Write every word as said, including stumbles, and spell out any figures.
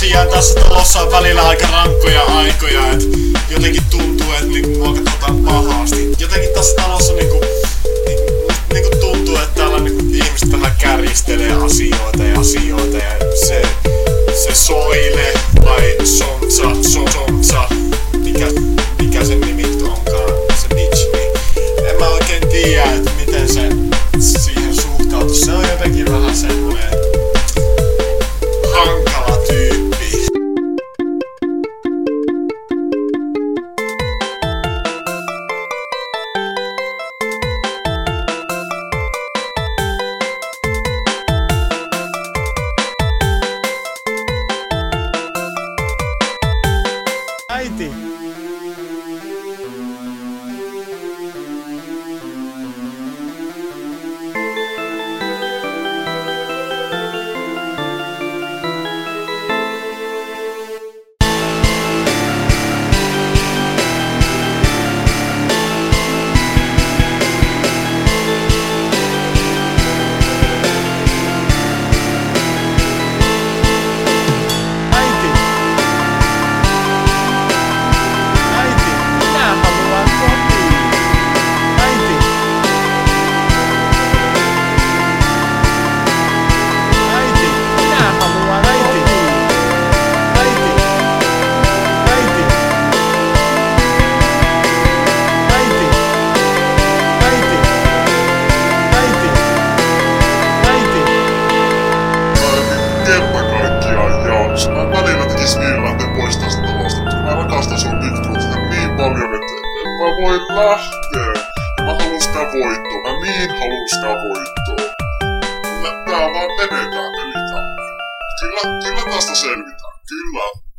tosiaan tässä talossa on välillä aika rankkoja aikoja, et jotenkin tuntuu, että niinku mua katsotaan pahasti. Jotenkin tässä talossa niinku, niinku, niinku tuntuu, että täällä niinku ihmiset vähän kärjistelee asioita ja asioita ja se, se soile vai somsa, som, somsa, mikä, mikä sen nimi onkaan, se bitch, niin en mä oikein tiedä, että miten se siihen suhtautuu. Se on jotenkin vähän semmoinen hankala tyyppi. Äiti! Mä välillä tekis mieli lähteä pois tästä talosta, mutta mä rakastan sun Bigfoot niin paljon, että en mä voi lähteä. Mä halun sitä voittoa, mä niin halun sitä voittoa. Tää vaan menetään pelitämme. Kyllä, kyllä tästä selvitään, kyllä.